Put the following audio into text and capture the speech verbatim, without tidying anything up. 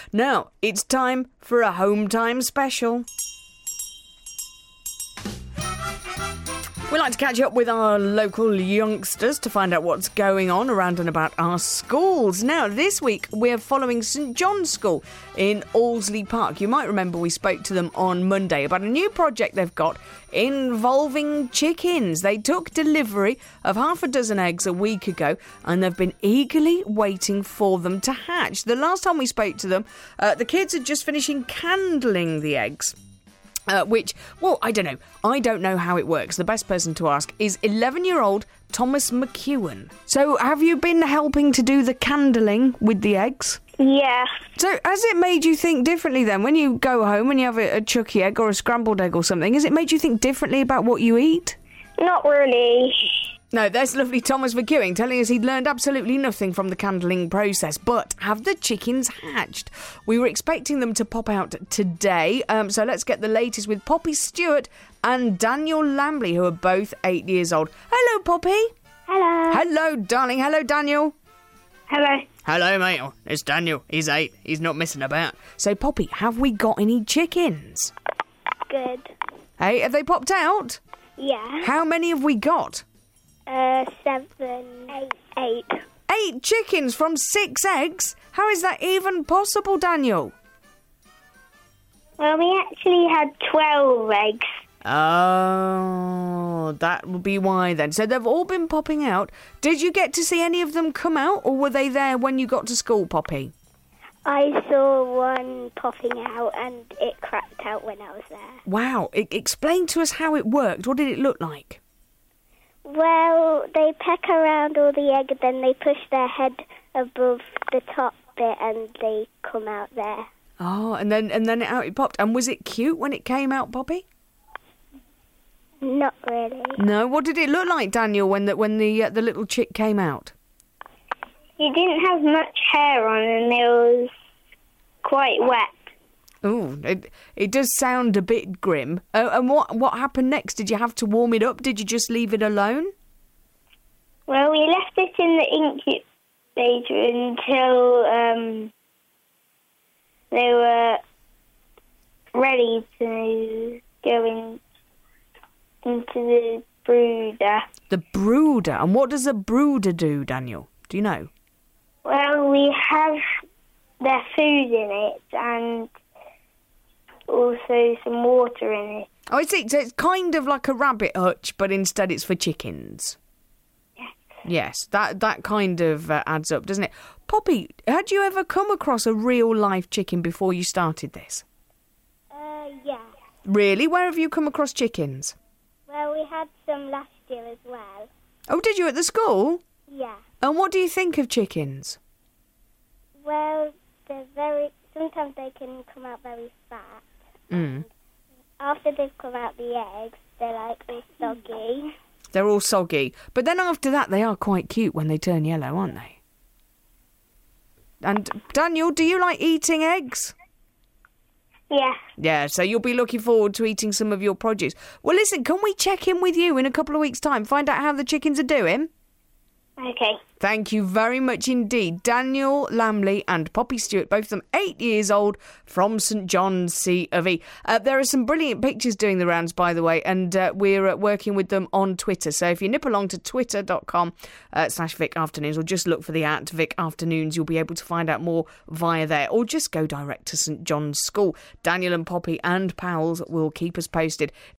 Now, it's time for a home time special. We like to catch up with our local youngsters to find out what's going on around and about our schools. Now, this week we're following St John's School in Aldesley Park. You might remember we spoke to them on Monday about a new project they've got involving chickens. They took delivery of half a dozen eggs a week ago and they've been eagerly waiting for them to hatch. The last time we spoke to them, uh, the kids had just finishing candling the eggs. Uh, which, well, I don't know. I don't know how it works. The best person to ask is eleven-year-old Thomas McEwen. So, have you been helping to do the candling with the eggs? Yeah. So, has it made you think differently then? When you go home and you have a, a chucky egg or a scrambled egg or something, has it made you think differently about what you eat? Not really. No, there's lovely Thomas McEwen telling us he'd learned absolutely nothing from the candling process. But have the chickens hatched? We were expecting them to pop out today. Um, so let's get the latest with Poppy Stewart and Daniel Lambley, who are both eight years old. Hello, Poppy. Hello. Hello, darling. Hello, Daniel. Hello. Hello, mate. It's Daniel. He's eight. He's not messing about. So, Poppy, have we got any chickens? Good. Hey, have they popped out? Yeah. How many have we got? Uh, seven, eight, eight. Eight chickens from six eggs? How is that even possible, Daniel? Well, we actually had twelve eggs. Oh, that will be why then. So they've all been popping out. Did you get to see any of them come out, or were they there when you got to school, Poppy? I saw one popping out and it cracked out when I was there. Wow. I- explain to us how it worked. What did it look like? Well, they peck around all the egg and then they push their head above the top bit and they come out there. Oh, and then and then out it popped. And was it cute when it came out, Poppy? Not really. No. What did it look like, Daniel, when the when the uh, the little chick came out? He didn't have much hair on and it was quite wet. Oh, it it does sound a bit grim. Uh, and what what happened next? Did you have to warm it up? Did you just leave it alone? Well, we left it in the incubator until um, they were ready to go in, into the brooder. The brooder. And what does a brooder do, Daniel? Do you know? Well, we have their food in it and also some water in it. Oh, I see. So it's kind of like a rabbit hutch, but instead it's for chickens. Yes. Yes, that that kind of uh, adds up, doesn't it? Poppy, had you ever come across a real-life chicken before you started this? Uh, yeah. Really? Where have you come across chickens? Well, we had some last year as well. Oh, did you at the school? Yeah. And what do you think of chickens? Well, they're very... Sometimes they can come out very fat. Mm. After they've come out the eggs, they're like all soggy. They're all soggy. But then after that, they are quite cute when they turn yellow, aren't they? And, Daniel, do you like eating eggs? Yeah. Yeah, so you'll be looking forward to eating some of your produce. Well, listen, can we check in with you in a couple of weeks' time, find out how the chickens are doing? Okay. Thank you very much indeed. Daniel Lambley and Poppy Stewart, both of them eight years old, from St John's C of E. Uh, there are some brilliant pictures doing the rounds, by the way, and uh, we're uh, working with them on Twitter. So if you nip along to twitter.com uh, slash Vic Afternoons, or just look for the at Vic Afternoons, you'll be able to find out more via there, or just go direct to St John's School. Daniel and Poppy and pals will keep us posted.